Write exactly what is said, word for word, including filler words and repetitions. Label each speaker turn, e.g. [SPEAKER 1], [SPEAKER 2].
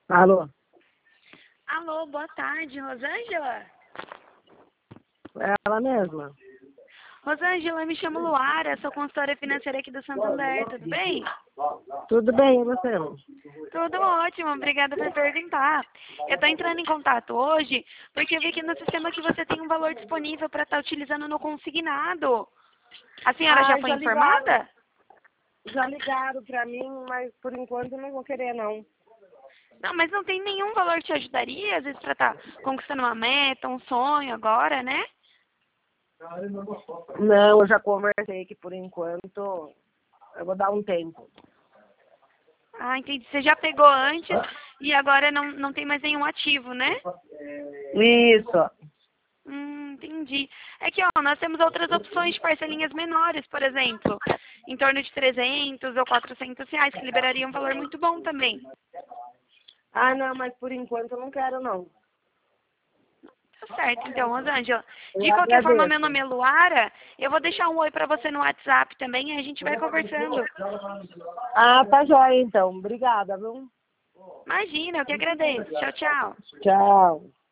[SPEAKER 1] Alô?
[SPEAKER 2] Alô, boa tarde, Rosângela?
[SPEAKER 1] É ela mesma?
[SPEAKER 2] Rosângela, eu me chamo Luara, sou consultora financeira aqui do Santander, tudo bem?
[SPEAKER 1] Tudo bem, e você?
[SPEAKER 2] Tudo ótimo, obrigada por perguntar. Eu estou entrando em contato hoje porque eu vi aqui no sistema que você tem um valor disponível para estar utilizando no consignado. A senhora já
[SPEAKER 1] Ah,
[SPEAKER 2] foi
[SPEAKER 1] já ligaram.
[SPEAKER 2] informada?
[SPEAKER 1] Já ligaram pra mim, mas por enquanto eu não vou querer, não.
[SPEAKER 2] Não, mas não tem nenhum valor que te ajudaria, às vezes, para estar conquistando uma meta, um sonho agora, né?
[SPEAKER 1] Não, eu já conversei que por enquanto eu vou dar um tempo.
[SPEAKER 2] Ah, entendi. Você já pegou antes e agora não, não tem mais nenhum ativo, né?
[SPEAKER 1] Isso.
[SPEAKER 2] Hum, entendi. É que, ó, nós temos outras opções de parcelinhas menores, por exemplo, em torno de trezentos ou quatrocentos reais, que liberaria um valor muito bom também.
[SPEAKER 1] Ah, não, mas por enquanto eu não quero, não.
[SPEAKER 2] Tá certo, então, Rosângela.
[SPEAKER 1] Eu
[SPEAKER 2] De qualquer forma, meu
[SPEAKER 1] agradeço.
[SPEAKER 2] nome é Luara. Eu vou deixar um oi pra você no WhatsApp também e a gente vai conversando.
[SPEAKER 1] Ah, tá jóia então. Obrigada, viu?
[SPEAKER 2] Imagina, eu que agradeço. Tchau, tchau.
[SPEAKER 1] Tchau.